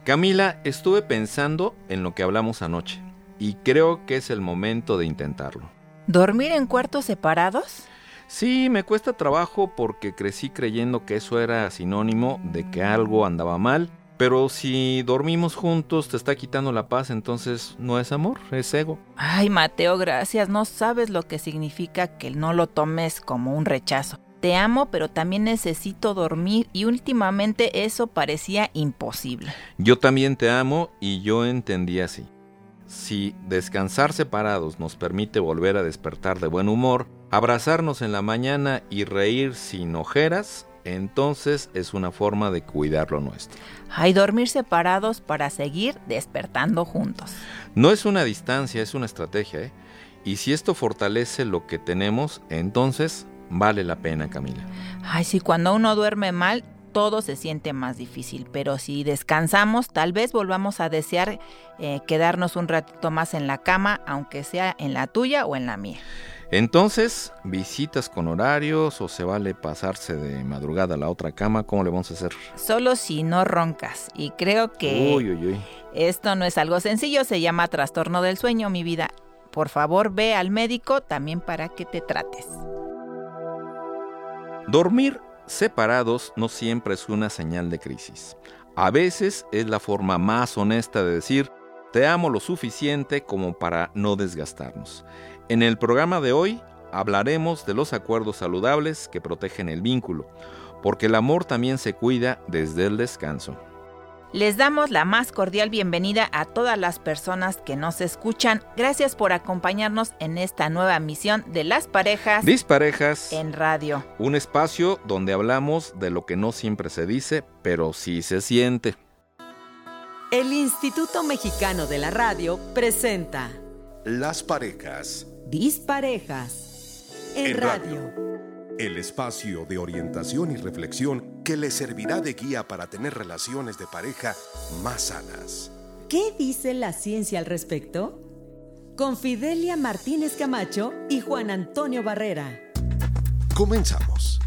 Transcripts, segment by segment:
Camila, estuve pensando en lo que hablamos anoche y creo que es el momento de intentarlo. ¿Dormir en cuartos separados? Sí, me cuesta trabajo porque crecí creyendo que eso era sinónimo de que algo andaba mal, pero si dormimos juntos te está quitando la paz, entonces no es amor, es ego. Ay, Mateo, gracias. No sabes lo que significa que no lo tomes como un rechazo. Te amo, pero también necesito dormir y últimamente eso parecía imposible. Yo también te amo y yo entendí así. Si descansar separados nos permite volver a despertar de buen humor, abrazarnos en la mañana y reír sin ojeras, entonces es una forma de cuidar lo nuestro. Ay, dormir separados para seguir despertando juntos. No es una distancia, es una estrategia, ¿eh? Y si esto fortalece lo que tenemos, entonces vale la pena, Camila. Ay, sí, cuando uno duerme mal, todo se siente más difícil, pero si descansamos, tal vez volvamos a desear quedarnos un ratito más en la cama, aunque sea en la tuya o en la mía. Entonces, ¿visitas con horarios o se vale pasarse de madrugada a la otra cama? ¿Cómo le vamos a hacer? Solo si no roncas, y creo que esto no es algo sencillo, se llama trastorno del sueño, mi vida. Por favor, ve al médico también para que te trates. Dormir separados no siempre es una señal de crisis. A veces es la forma más honesta de decir, te amo lo suficiente como para no desgastarnos. En el programa de hoy hablaremos de los acuerdos saludables que protegen el vínculo, porque el amor también se cuida desde el descanso. Les damos la más cordial bienvenida a todas las personas que nos escuchan. Gracias por acompañarnos en esta nueva misión de Las Parejas Disparejas en Radio. Un espacio donde hablamos de lo que no siempre se dice, pero sí se siente. El Instituto Mexicano de la Radio presenta Las Parejas Disparejas en Radio. El espacio de orientación y reflexión que le servirá de guía para tener relaciones de pareja más sanas. ¿Qué dice la ciencia al respecto? Con Fidelia Martínez Camacho y Juan Antonio Barrera. Comenzamos.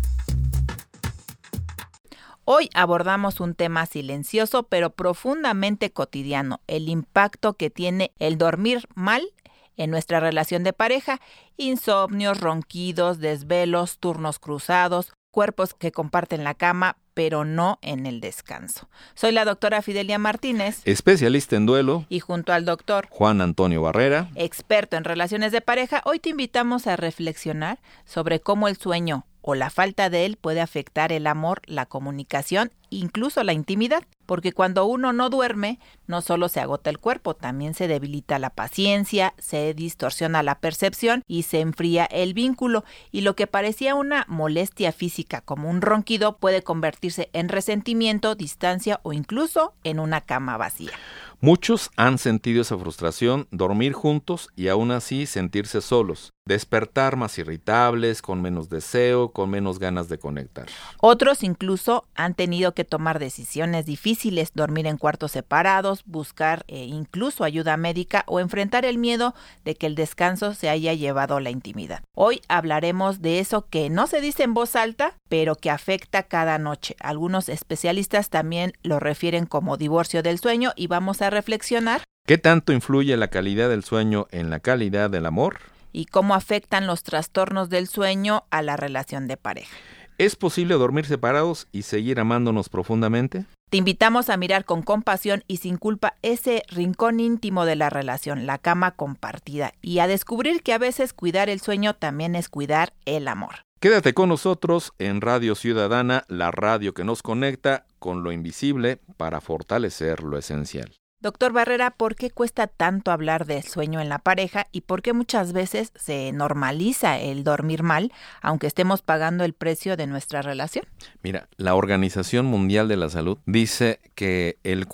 Hoy abordamos un tema silencioso pero profundamente cotidiano, el impacto que tiene el dormir mal en nuestra relación de pareja, insomnios, ronquidos, desvelos, turnos cruzados, cuerpos que comparten la cama, pero no en el descanso. Soy la doctora Fidelia Martínez, especialista en duelo, y junto al doctor Juan Antonio Barrera, experto en relaciones de pareja, hoy te invitamos a reflexionar sobre cómo el sueño o la falta de él puede afectar el amor, la comunicación, incluso la intimidad. Porque cuando uno no duerme, no solo se agota el cuerpo, también se debilita la paciencia, se distorsiona la percepción y se enfría el vínculo. Y lo que parecía una molestia física como un ronquido puede convertirse en resentimiento, distancia o incluso en una cama vacía. Muchos han sentido esa frustración, dormir juntos y aún así sentirse solos, despertar más irritables, con menos deseo, con menos ganas de conectar. Otros incluso han tenido que tomar decisiones difíciles, dormir en cuartos separados, buscar incluso ayuda médica o enfrentar el miedo de que el descanso se haya llevado la intimidad. Hoy hablaremos de eso que no se dice en voz alta, pero que afecta cada noche. Algunos especialistas también lo refieren como divorcio del sueño y vamos a reflexionar. ¿Qué tanto influye la calidad del sueño en la calidad del amor? Y cómo afectan los trastornos del sueño a la relación de pareja. ¿Es posible dormir separados y seguir amándonos profundamente? Te invitamos a mirar con compasión y sin culpa ese rincón íntimo de la relación, la cama compartida, y a descubrir que a veces cuidar el sueño también es cuidar el amor. Quédate con nosotros en Radio Ciudadana, la radio que nos conecta con lo invisible para fortalecer lo esencial. Doctor Barrera, ¿por qué cuesta tanto hablar del sueño en la pareja y por qué muchas veces se normaliza el dormir mal, aunque estemos pagando el precio de nuestra relación? Mira, la Organización Mundial de la Salud dice que el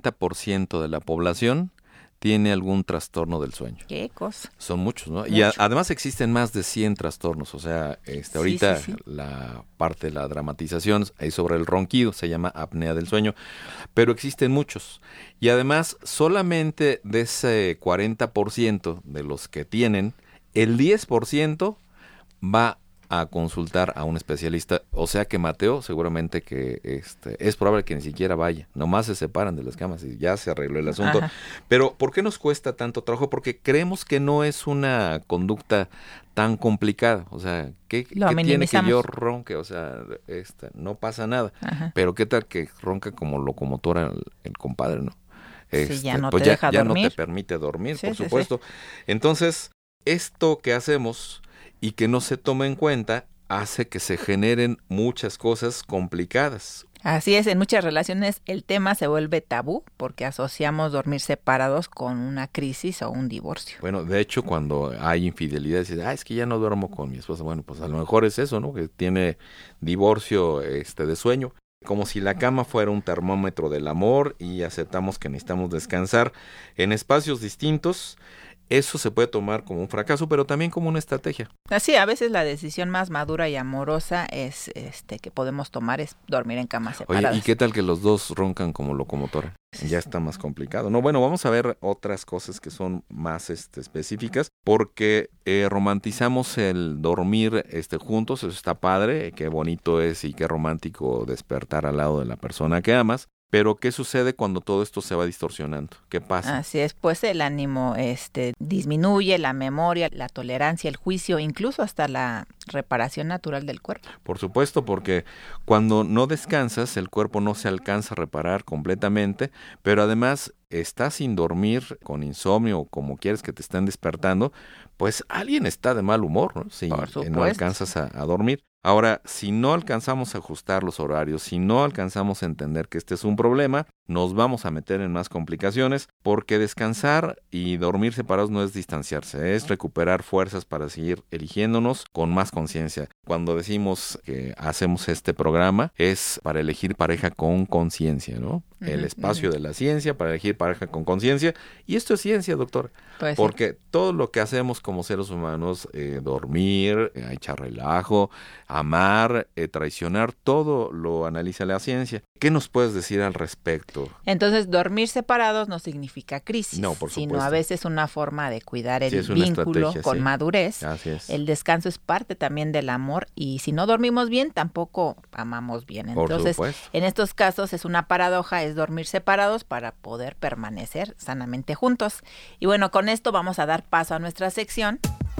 40% de la población tiene algún trastorno del sueño. ¿Qué cosa? Son muchos, ¿no? Y además existen más de 100 trastornos, o sea, ahorita sí. La parte de la dramatización es sobre el ronquido, se llama apnea del sueño, pero existen muchos. Y además, solamente de ese 40% de los que tienen, el 10% va a consultar a un especialista. O sea que Mateo, seguramente que es probable que ni siquiera vaya. Nomás se separan de las camas y ya se arregló el asunto. Ajá. Pero ¿por qué nos cuesta tanto trabajo? Porque creemos que no es una conducta tan complicada. O sea, ¿qué tiene que yo ronque? O sea, no pasa nada. Ajá. Pero ¿qué tal que ronca como locomotora el compadre, no? Sí, ya no pues te deja ya dormir. no te permite dormir, Sí, por sí, supuesto. Entonces, esto que hacemos y que no se toma en cuenta hace que se generen muchas cosas complicadas. Así es, en muchas relaciones el tema se vuelve tabú porque asociamos dormir separados con una crisis o un divorcio. Bueno, de hecho, cuando hay infidelidad, dices, es que ya no duermo con mi esposa. Bueno, pues a lo mejor es eso, ¿no? Que tiene divorcio de sueño. Como si la cama fuera un termómetro del amor y aceptamos que necesitamos descansar en espacios distintos. Eso se puede tomar como un fracaso, pero también como una estrategia. Así, a veces la decisión más madura y amorosa es que podemos tomar es dormir en camas separadas. Oye, ¿y qué tal que los dos roncan como locomotora? Ya está más complicado. No, bueno, vamos a ver otras cosas que son más específicas, porque romantizamos el dormir juntos, eso está padre, qué bonito es y qué romántico despertar al lado de la persona que amas. Pero ¿qué sucede cuando todo esto se va distorsionando? ¿Qué pasa? Así es, pues el ánimo disminuye, la memoria, la tolerancia, el juicio, incluso hasta la reparación natural del cuerpo. Por supuesto, porque cuando no descansas, el cuerpo no se alcanza a reparar completamente, pero además estás sin dormir, con insomnio o como quieres que te estén despertando, pues alguien está de mal humor, ¿no? Si no alcanzas a dormir. Ahora, si no alcanzamos a ajustar los horarios, si no alcanzamos a entender que este es un problema, nos vamos a meter en más complicaciones, porque descansar y dormir separados no es distanciarse, es recuperar fuerzas para seguir eligiéndonos con más conciencia. Cuando decimos que hacemos este programa, es para elegir pareja con conciencia, ¿no? El espacio de la ciencia para elegir pareja con conciencia. Y esto es ciencia, doctor. Pues porque sí, todo lo que hacemos como seres humanos, dormir, echar relajo, amar, traicionar, todo lo analiza la ciencia. ¿Qué nos puedes decir al respecto? Entonces, dormir separados no significa crisis, no, por supuesto, sino a veces una forma de cuidar el vínculo con madurez. Así es. El descanso es parte también del amor y si no dormimos bien, tampoco amamos bien. Entonces, en estos casos es una paradoja, es dormir separados para poder permanecer sanamente juntos. Y bueno, con esto vamos a dar paso a nuestra sección.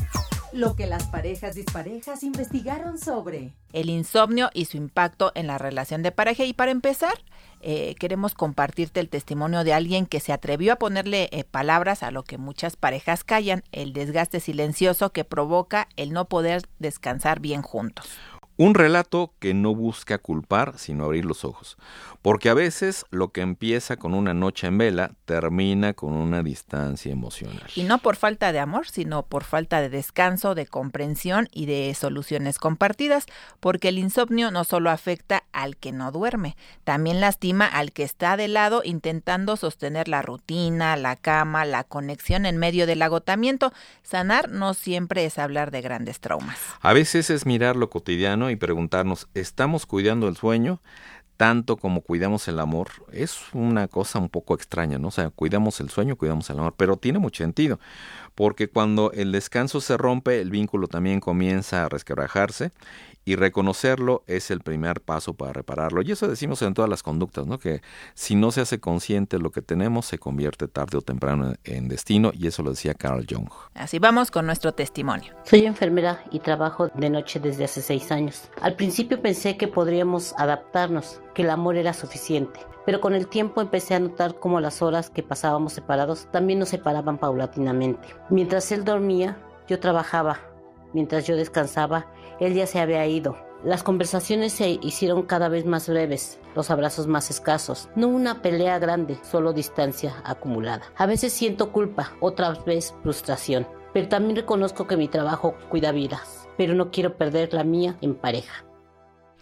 Lo que las parejas disparejas investigaron sobre el insomnio y su impacto en la relación de pareja. Y para empezar, queremos compartirte el testimonio de alguien que se atrevió a ponerle palabras a lo que muchas parejas callan, el desgaste silencioso que provoca el no poder descansar bien juntos. Un relato que no busca culpar, sino abrir los ojos. Porque a veces lo que empieza con una noche en vela termina con una distancia emocional. Y no por falta de amor, sino por falta de descanso, de comprensión y de soluciones compartidas. Porque el insomnio no solo afecta al que no duerme, también lastima al que está de lado intentando sostener la rutina, la cama, la conexión en medio del agotamiento. Sanar no siempre es hablar de grandes traumas. A veces es mirar lo cotidiano y preguntarnos, ¿estamos cuidando el sueño tanto como cuidamos el amor? Es una cosa un poco extraña, ¿no? O sea, cuidamos el sueño, cuidamos el amor, pero tiene mucho sentido, porque cuando el descanso se rompe, el vínculo también comienza a resquebrajarse, y reconocerlo es el primer paso para repararlo. Y eso decimos en todas las conductas, ¿no? Que si no se hace consciente lo que tenemos, se convierte tarde o temprano en destino, y eso lo decía Carl Jung. Así vamos con nuestro testimonio. Soy enfermera y trabajo de noche desde hace 6 años. Al principio pensé que podríamos adaptarnos, que el amor era suficiente. Pero con el tiempo empecé a notar cómo las horas que pasábamos separados también nos separaban paulatinamente. Mientras él dormía, yo trabajaba. Mientras yo descansaba, él ya se había ido. Las conversaciones se hicieron cada vez más breves, los abrazos más escasos. No una pelea grande, solo distancia acumulada. A veces siento culpa, otras veces frustración. Pero también reconozco que mi trabajo cuida vidas, pero no quiero perder la mía en pareja.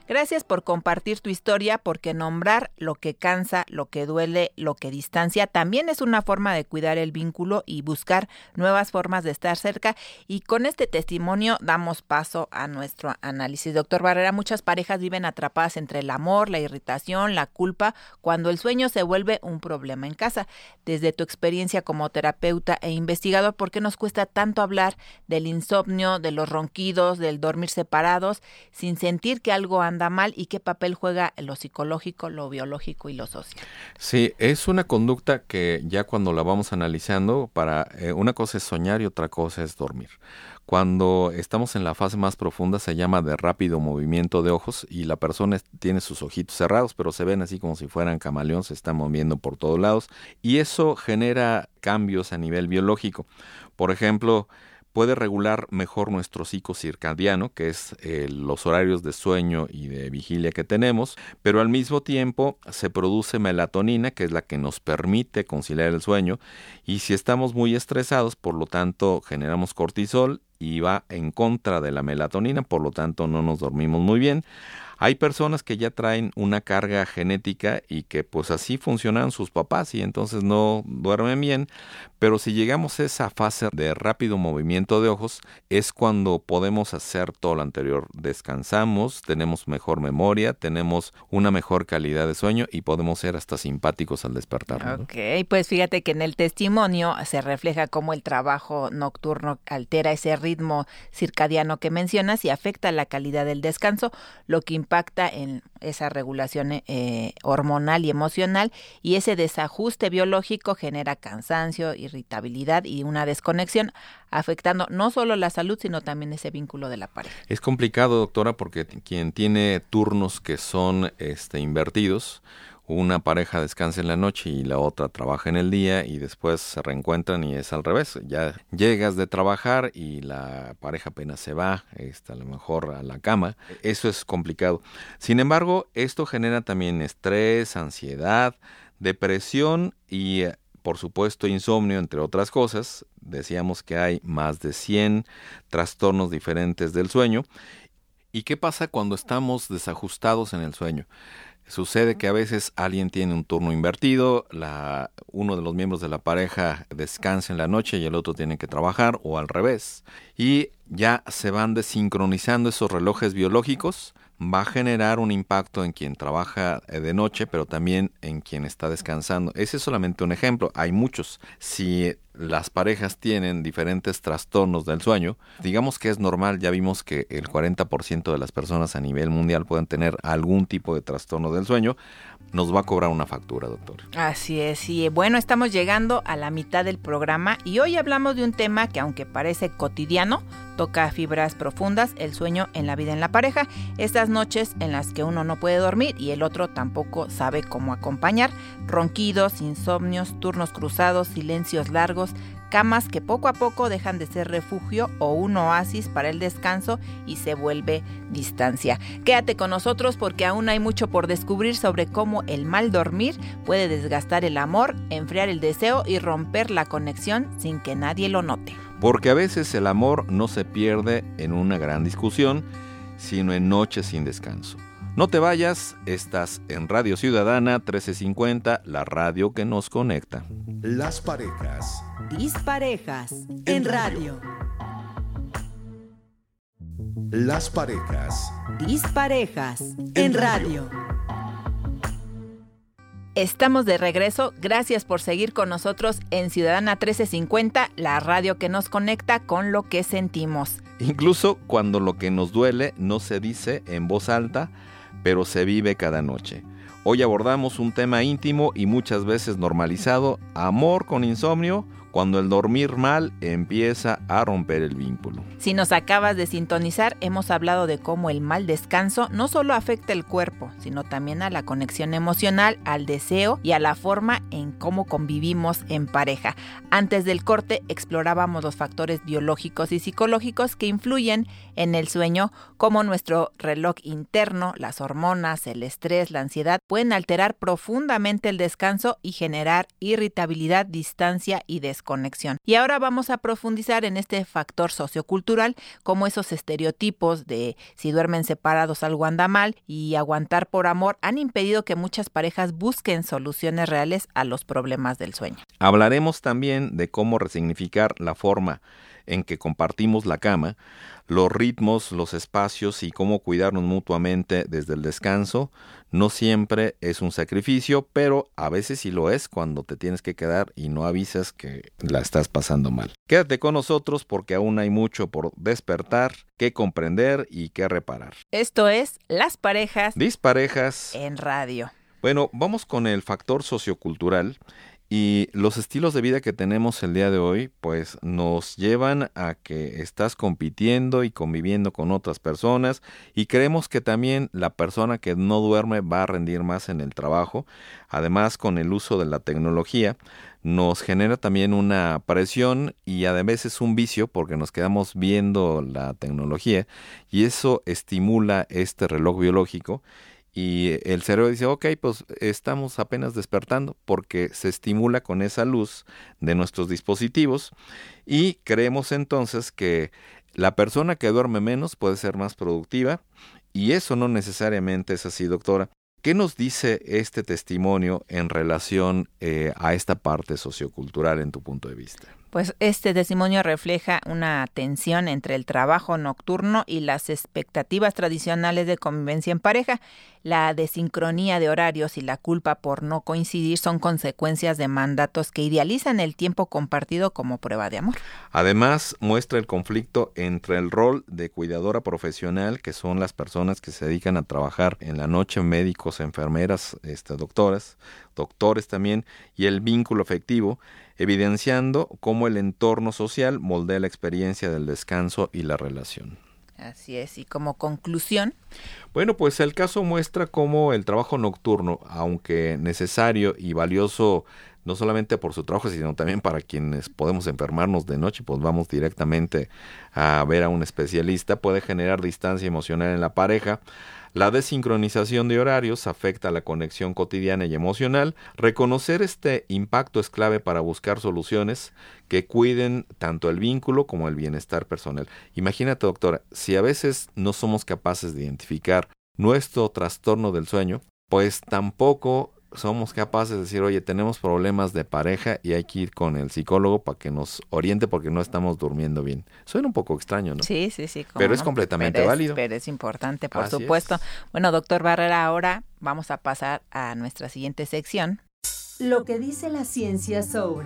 Gracias por compartir tu historia, porque nombrar lo que cansa, lo que duele, lo que distancia, también es una forma de cuidar el vínculo y buscar nuevas formas de estar cerca. Y con este testimonio damos paso a nuestro análisis. Doctor Barrera, muchas parejas viven atrapadas entre el amor, la irritación, la culpa, cuando el sueño se vuelve un problema en casa. Desde tu experiencia como terapeuta e investigador, ¿por qué nos cuesta tanto hablar del insomnio, de los ronquidos, del dormir separados, sin sentir que algo anda mal, y qué papel juega lo psicológico, lo biológico y lo social? Sí, es una conducta que ya cuando la vamos analizando, una cosa es soñar y otra cosa es dormir. Cuando estamos en la fase más profunda se llama de rápido movimiento de ojos y la persona tiene sus ojitos cerrados, pero se ven así como si fueran camaleón, se están moviendo por todos lados y eso genera cambios a nivel biológico. Por ejemplo, puede regular mejor nuestro ciclo circadiano, que es los horarios de sueño y de vigilia que tenemos, pero al mismo tiempo se produce melatonina, que es la que nos permite conciliar el sueño, y si estamos muy estresados, por lo tanto generamos cortisol y va en contra de la melatonina, por lo tanto no nos dormimos muy bien. Hay personas que ya traen una carga genética y que pues así funcionan sus papás y entonces no duermen bien, pero si llegamos a esa fase de rápido movimiento de ojos es cuando podemos hacer todo lo anterior. Descansamos, tenemos mejor memoria, tenemos una mejor calidad de sueño y podemos ser hasta simpáticos al despertar. Ok, pues fíjate que en el testimonio se refleja cómo el trabajo nocturno altera ese ritmo circadiano que mencionas y afecta la calidad del descanso, lo que impacta en esa regulación hormonal y emocional, y ese desajuste biológico genera cansancio, irritabilidad y una desconexión, afectando no solo la salud, sino también ese vínculo de la pareja. Es complicado, doctora, porque quien tiene turnos que son invertidos, una pareja descansa en la noche y la otra trabaja en el día y después se reencuentran y es al revés. Ya llegas de trabajar y la pareja apenas se va, a lo mejor a la cama. Eso es complicado. Sin embargo, esto genera también estrés, ansiedad, depresión y por supuesto insomnio, entre otras cosas. Decíamos que hay más de 100 trastornos diferentes del sueño. ¿Y qué pasa cuando estamos desajustados en el sueño? Sucede que a veces alguien tiene un turno invertido, uno de los miembros de la pareja descansa en la noche y el otro tiene que trabajar, o al revés. Y ya se van desincronizando esos relojes biológicos, va a generar un impacto en quien trabaja de noche, pero también en quien está descansando. Ese es solamente un ejemplo, hay muchos. Si las parejas tienen diferentes trastornos del sueño, digamos que es normal, ya vimos que el 40% de las personas a nivel mundial pueden tener algún tipo de trastorno del sueño, nos va a cobrar una factura, doctor. Así es, y bueno, estamos llegando a la mitad del programa y hoy hablamos de un tema que aunque parece cotidiano, toca fibras profundas, el sueño en la vida en la pareja, estas noches en las que uno no puede dormir y el otro tampoco sabe cómo acompañar, ronquidos, insomnios, turnos cruzados, silencios largos, camas que poco a poco dejan de ser refugio o un oasis para el descanso y se vuelve distancia. Quédate con nosotros porque aún hay mucho por descubrir sobre cómo el mal dormir puede desgastar el amor, enfriar el deseo y romper la conexión sin que nadie lo note. Porque a veces el amor no se pierde en una gran discusión, sino en noches sin descanso. No te vayas, estás en Radio Ciudadana 1350, la radio que nos conecta. Las parejas. Disparejas en radio. Las parejas. Disparejas en radio. Estamos de regreso, gracias por seguir con nosotros en Ciudadana 1350, la radio que nos conecta con lo que sentimos. Incluso cuando lo que nos duele no se dice en voz alta, pero se vive cada noche. Hoy abordamos un tema íntimo y muchas veces normalizado, amor con insomnio, cuando el dormir mal empieza a romper el vínculo. Si nos acabas de sintonizar, hemos hablado de cómo el mal descanso no solo afecta el cuerpo, sino también a la conexión emocional, al deseo y a la forma en cómo convivimos en pareja. Antes del corte explorábamos los factores biológicos y psicológicos que influyen en el sueño, como nuestro reloj interno, las hormonas, el estrés, la ansiedad, pueden alterar profundamente el descanso y generar irritabilidad, distancia y desconexión. desconexión. Y ahora vamos a profundizar en este factor sociocultural, cómo esos estereotipos de si duermen separados algo anda mal y aguantar por amor han impedido que muchas parejas busquen soluciones reales a los problemas del sueño. Hablaremos también de cómo resignificar la forma en que compartimos la cama, los ritmos, los espacios y cómo cuidarnos mutuamente desde el descanso. No siempre es un sacrificio, pero a veces sí lo es cuando te tienes que quedar y no avisas que la estás pasando mal. Quédate con nosotros porque aún hay mucho por despertar, que comprender y que reparar. Esto es Las Parejas Disparejas en Radio. Bueno, vamos con el factor sociocultural. Y los estilos de vida que tenemos el día de hoy, pues nos llevan a que estás compitiendo y conviviendo con otras personas y creemos que también la persona que no duerme va a rendir más en el trabajo. Además, con el uso de la tecnología, nos genera también una presión y a veces un vicio porque nos quedamos viendo la tecnología y eso estimula este reloj biológico. Y el cerebro dice, ok, pues estamos apenas despertando porque se estimula con esa luz de nuestros dispositivos y creemos entonces que la persona que duerme menos puede ser más productiva y eso no necesariamente es así, doctora. ¿Qué nos dice este testimonio en relación a esta parte sociocultural en tu punto de vista? Pues este testimonio refleja una tensión entre el trabajo nocturno y las expectativas tradicionales de convivencia en pareja. La desincronía de horarios y la culpa por no coincidir son consecuencias de mandatos que idealizan el tiempo compartido como prueba de amor. Además, muestra el conflicto entre el rol de cuidadora profesional, que son las personas que se dedican a trabajar en la noche, médicos, enfermeras, doctores también, y el vínculo afectivo, evidenciando cómo el entorno social moldea la experiencia del descanso y la relación. Así es, y como conclusión. Bueno, pues el caso muestra cómo el trabajo nocturno, aunque necesario y valioso no solamente por su trabajo, sino también para quienes podemos enfermarnos de noche, pues vamos directamente a ver a un especialista, puede generar distancia emocional en la pareja. La desincronización de horarios afecta la conexión cotidiana y emocional. Reconocer este impacto es clave para buscar soluciones que cuiden tanto el vínculo como el bienestar personal. Imagínate, doctora, si a veces no somos capaces de identificar nuestro trastorno del sueño, pues tampoco somos capaces de decir, oye, tenemos problemas de pareja y hay que ir con el psicólogo para que nos oriente porque no estamos durmiendo bien. Suena un poco extraño, ¿no? Sí. Pero es completamente válido. Pero es importante, por Así supuesto. es. Bueno, doctor Barrera, ahora vamos a pasar a nuestra siguiente sección. Lo que dice la ciencia sobre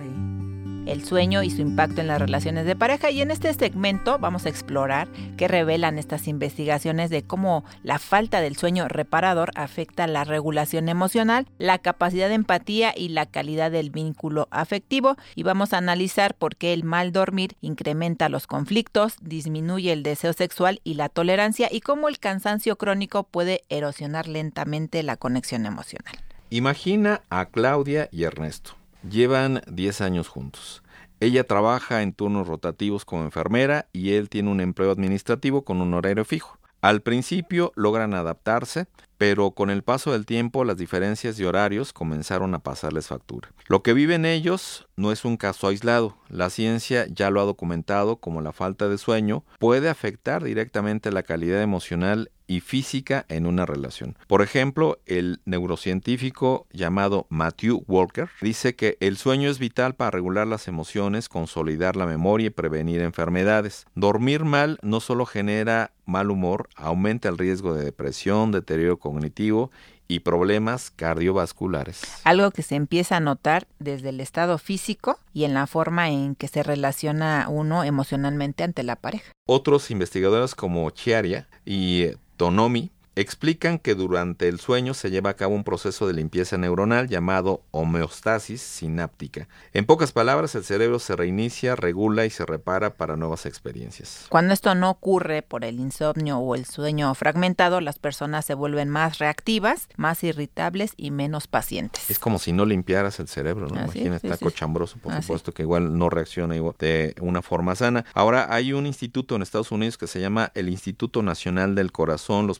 el sueño y su impacto en las relaciones de pareja. Y en este segmento vamos a explorar qué revelan estas investigaciones de cómo la falta del sueño reparador afecta la regulación emocional, la capacidad de empatía y la calidad del vínculo afectivo. Y vamos a analizar por qué el mal dormir incrementa los conflictos, disminuye el deseo sexual y la tolerancia y cómo el cansancio crónico puede erosionar lentamente la conexión emocional. Imagina a Claudia y Ernesto. Llevan 10 años juntos. Ella trabaja en turnos rotativos como enfermera y él tiene un empleo administrativo con un horario fijo. Al principio logran adaptarse, pero con el paso del tiempo las diferencias de horarios comenzaron a pasarles factura. Lo que viven ellos no es un caso aislado. La ciencia ya lo ha documentado como la falta de sueño puede afectar directamente la calidad emocional y física en una relación. Por ejemplo, el neurocientífico llamado Matthew Walker dice que el sueño es vital para regular las emociones, consolidar la memoria y prevenir enfermedades. Dormir mal no solo genera mal humor, aumenta el riesgo de depresión, deterioro cognitivo y problemas cardiovasculares. Algo que se empieza a notar desde el estado físico y en la forma en que se relaciona uno emocionalmente ante la pareja. Otros investigadores como Chiaria y Tonomi explican que durante el sueño se lleva a cabo un proceso de limpieza neuronal llamado homeostasis sináptica. En pocas palabras, el cerebro se reinicia, regula y se repara para nuevas experiencias. Cuando esto no ocurre por el insomnio o el sueño fragmentado, las personas se vuelven más reactivas, más irritables y menos pacientes. Es como si no limpiaras el cerebro, ¿no? Imagínate, está cochambroso, por supuesto, que igual no reacciona igual de una forma sana. Ahora, hay un instituto en Estados Unidos que se llama el Instituto Nacional del Corazón, los Pulmones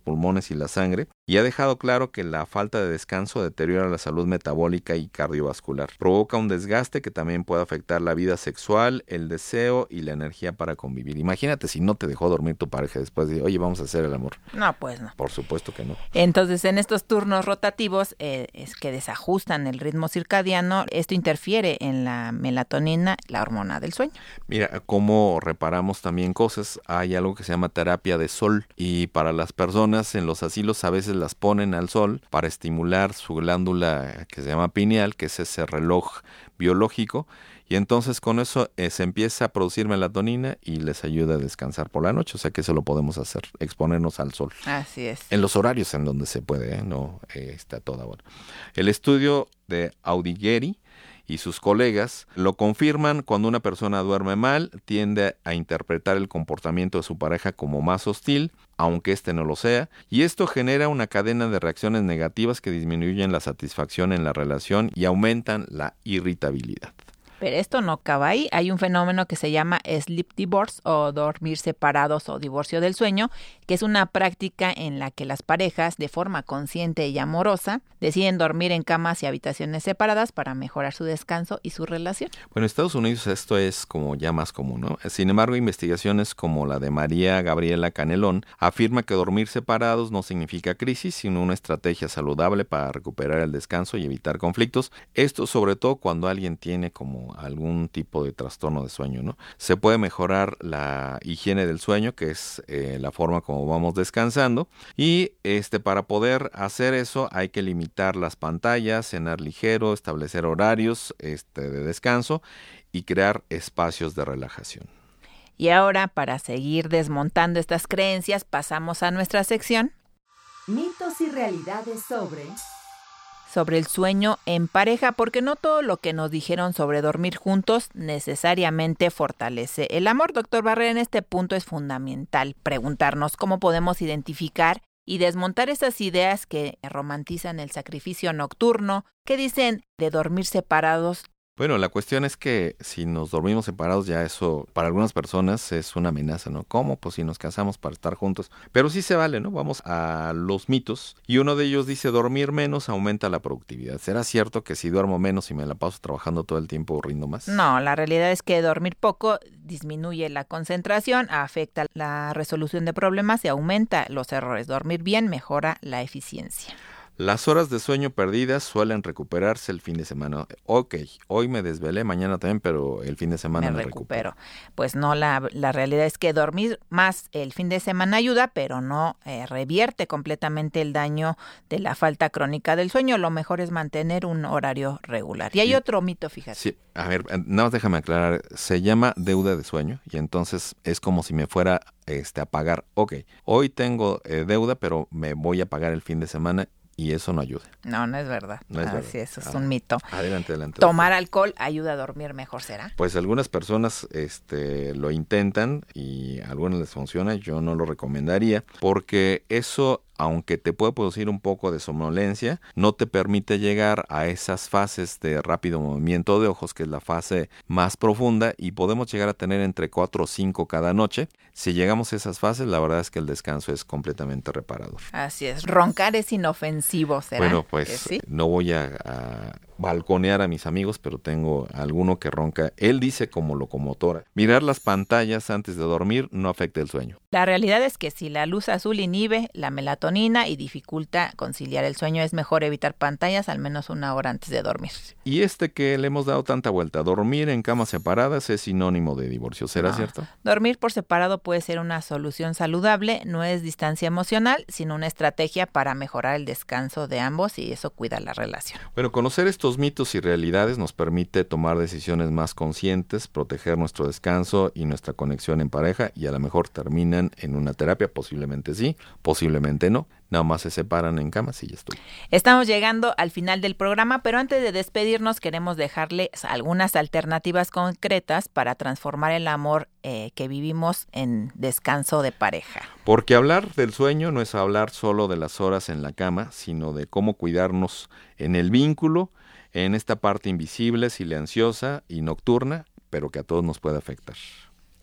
pulmones y la sangre, y ha dejado claro que la falta de descanso deteriora la salud metabólica y cardiovascular. Provoca un desgaste que también puede afectar la vida sexual, el deseo y la energía para convivir. Imagínate si no te dejó dormir tu pareja después de, oye, vamos a hacer el amor. No, pues no. Por supuesto que no. Entonces, en estos turnos rotativos es que desajustan el ritmo circadiano. Esto interfiere en la melatonina, la hormona del sueño. Mira, cómo reparamos también cosas. Hay algo que se llama terapia de sol, y para las personas en los asilos a veces las ponen al sol para estimular su glándula que se llama pineal, que es ese reloj biológico, y entonces con eso se empieza a producir melatonina y les ayuda a descansar por la noche. O sea que eso lo podemos hacer, exponernos al sol. Así es. En los horarios en donde se puede, no está toda hora. El estudio de Audigueri y sus colegas lo confirman. Cuando una persona duerme mal, tiende a interpretar el comportamiento de su pareja como más hostil, aunque éste no lo sea, y esto genera una cadena de reacciones negativas que disminuyen la satisfacción en la relación y aumentan la irritabilidad. Pero esto no acaba ahí. Hay un fenómeno que se llama sleep divorce o dormir separados o divorcio del sueño, que es una práctica en la que las parejas, de forma consciente y amorosa, deciden dormir en camas y habitaciones separadas para mejorar su descanso y su relación. Bueno, en Estados Unidos esto es como ya más común, ¿no? Sin embargo, investigaciones como la de María Gabriela Canelón afirma que dormir separados no significa crisis, sino una estrategia saludable para recuperar el descanso y evitar conflictos. Esto sobre todo cuando alguien tiene como algún tipo de trastorno de sueño, ¿no? Se puede mejorar la higiene del sueño, que es la forma como vamos descansando, y para poder hacer eso hay que limitar las pantallas, cenar ligero, establecer horarios de descanso y crear espacios de relajación. Y ahora, para seguir desmontando estas creencias, pasamos a nuestra sección Mitos y realidades sobre el sueño en pareja, porque no todo lo que nos dijeron sobre dormir juntos necesariamente fortalece el amor. Doctor Barrera, en este punto es fundamental preguntarnos cómo podemos identificar y desmontar esas ideas que romantizan el sacrificio nocturno, que dicen de dormir separados. Bueno, la cuestión es que si nos dormimos separados, ya eso para algunas personas es una amenaza, ¿no? ¿Cómo? Pues si nos casamos para estar juntos. Pero sí se vale, ¿no? Vamos a los mitos. Y uno de ellos dice, dormir menos aumenta la productividad. ¿Será cierto que si duermo menos y me la paso trabajando todo el tiempo, rindo más? No, la realidad es que dormir poco disminuye la concentración, afecta la resolución de problemas y aumenta los errores. Dormir bien mejora la eficiencia. Las horas de sueño perdidas suelen recuperarse el fin de semana. Ok, hoy me desvelé, mañana también, pero el fin de semana me recupero. Pues no, la realidad es que dormir más el fin de semana ayuda, pero no revierte completamente el daño de la falta crónica del sueño. Lo mejor es mantener un horario regular. Y hay otro mito, fíjate. Sí, a ver, nada más déjame aclarar. Se llama deuda de sueño y entonces es como si me fuera a pagar. Ok, hoy tengo deuda, pero me voy a pagar el fin de semana. Y eso no ayuda. No, no es verdad. No es verdad. Sí, eso es un mito. Adelante. Tomar alcohol ayuda a dormir mejor, ¿será? Pues algunas personas lo intentan y a algunas les funciona. Yo no lo recomendaría porque eso, aunque te puede producir un poco de somnolencia, no te permite llegar a esas fases de rápido movimiento de ojos, que es la fase más profunda, y podemos llegar a tener entre 4 o 5 cada noche. Si llegamos a esas fases, la verdad es que el descanso es completamente reparador. Así es. Roncar es inofensivo, ¿será? Bueno, pues ¿sí? No voy a balconear a mis amigos, pero tengo alguno que ronca. Él dice como locomotora. Mirar las pantallas antes de dormir no afecta el sueño. La realidad es que si la luz azul inhibe la melatonina y dificulta conciliar el sueño, es mejor evitar pantallas al menos 1 hora antes de dormir. Y que le hemos dado tanta vuelta, dormir en camas separadas es sinónimo de divorcio, ¿será cierto? Dormir por separado puede ser una solución saludable, no es distancia emocional, sino una estrategia para mejorar el descanso de ambos y eso cuida la relación. Bueno, conocer estos mitos y realidades nos permite tomar decisiones más conscientes, proteger nuestro descanso y nuestra conexión en pareja, y a lo mejor terminan en una terapia, posiblemente sí, posiblemente no. Nada más se separan en camas y ya estoy. Estamos llegando al final del programa, pero antes de despedirnos queremos dejarles algunas alternativas concretas para transformar el amor que vivimos en descanso de pareja. Porque hablar del sueño no es hablar solo de las horas en la cama, sino de cómo cuidarnos en el vínculo, en esta parte invisible, silenciosa y nocturna, pero que a todos nos puede afectar.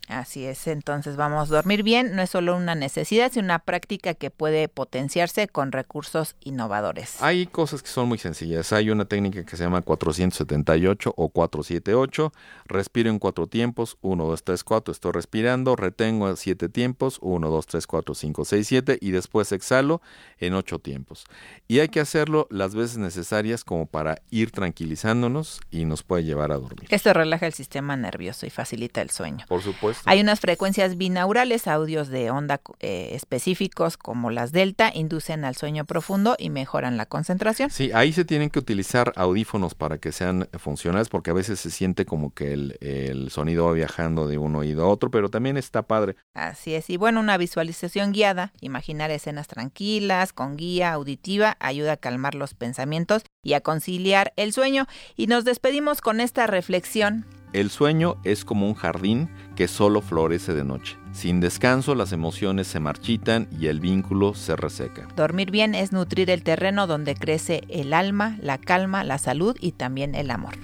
Así es, entonces vamos a dormir bien, no es solo una necesidad, sino una práctica que puede potenciarse con recursos innovadores. Hay cosas que son muy sencillas. Hay una técnica que se llama 478 o 478. Respiro en 4 tiempos, 1, 2, 3, 4, estoy respirando, retengo a 7 tiempos, 1, 2, 3, 4, 5, 6, 7 y después exhalo en 8 tiempos. Y hay que hacerlo las veces necesarias como para ir tranquilizándonos y nos puede llevar a dormir. Esto relaja el sistema nervioso y facilita el sueño. Por supuesto. Hay unas frecuencias binaurales, audios de onda específicos como las delta, inducen al sueño profundo y mejoran la concentración. Sí, ahí se tienen que utilizar audífonos para que sean funcionales, porque a veces se siente como que el sonido va viajando de un oído a otro, pero también está padre. Así es, y bueno, una visualización guiada, imaginar escenas tranquilas, con guía auditiva, ayuda a calmar los pensamientos y a conciliar el sueño. Y nos despedimos con esta reflexión. El sueño es como un jardín que solo florece de noche. Sin descanso, las emociones se marchitan y el vínculo se reseca. Dormir bien es nutrir el terreno donde crece el alma, la calma, la salud y también el amor.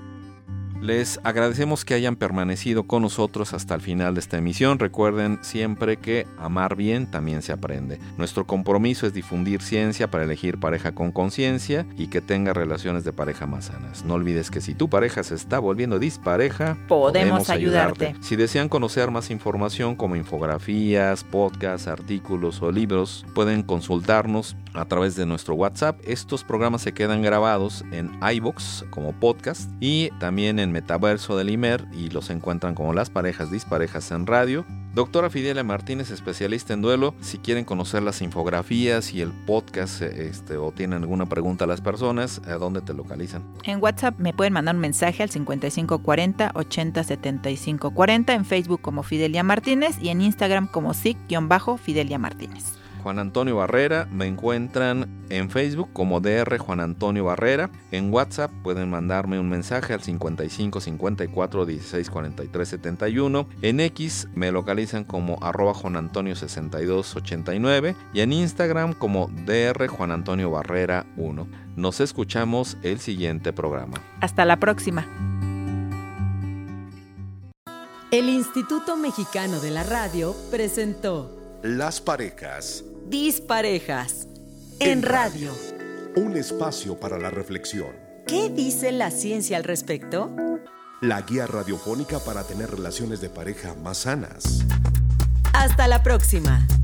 Les agradecemos que hayan permanecido con nosotros hasta el final de esta emisión. Recuerden siempre que amar bien también se aprende. Nuestro compromiso es difundir ciencia para elegir pareja con conciencia y que tenga relaciones de pareja más sanas. No olvides que si tu pareja se está volviendo dispareja, podemos ayudarte. Si desean conocer más información como infografías, podcasts, artículos o libros, pueden consultarnos a través de nuestro WhatsApp. Estos programas se quedan grabados en iVoox como podcast y también en Metaverso del IMER y los encuentran como Las Parejas Disparejas en radio. Doctora Fidelia Martínez, especialista en duelo, si quieren conocer las infografías y el podcast o tienen alguna pregunta a las personas, ¿a dónde te localizan? En WhatsApp me pueden mandar un mensaje al 5540 80 75 40, en Facebook como Fidelia Martínez y en Instagram como SIC-Fidelia Martínez. Juan Antonio Barrera, me encuentran en Facebook como DR Juan Antonio Barrera. En WhatsApp pueden mandarme un mensaje al 55 54 16 43 71. En X me localizan como @Juan Antonio 62 89 y en Instagram como DR Juan Antonio Barrera 1. Nos escuchamos el siguiente programa. Hasta la próxima. El Instituto Mexicano de la Radio presentó Las Parejas Disparejas en radio. Un espacio para la reflexión. ¿Qué dice la ciencia al respecto? La guía radiofónica para tener relaciones de pareja más sanas. Hasta la próxima.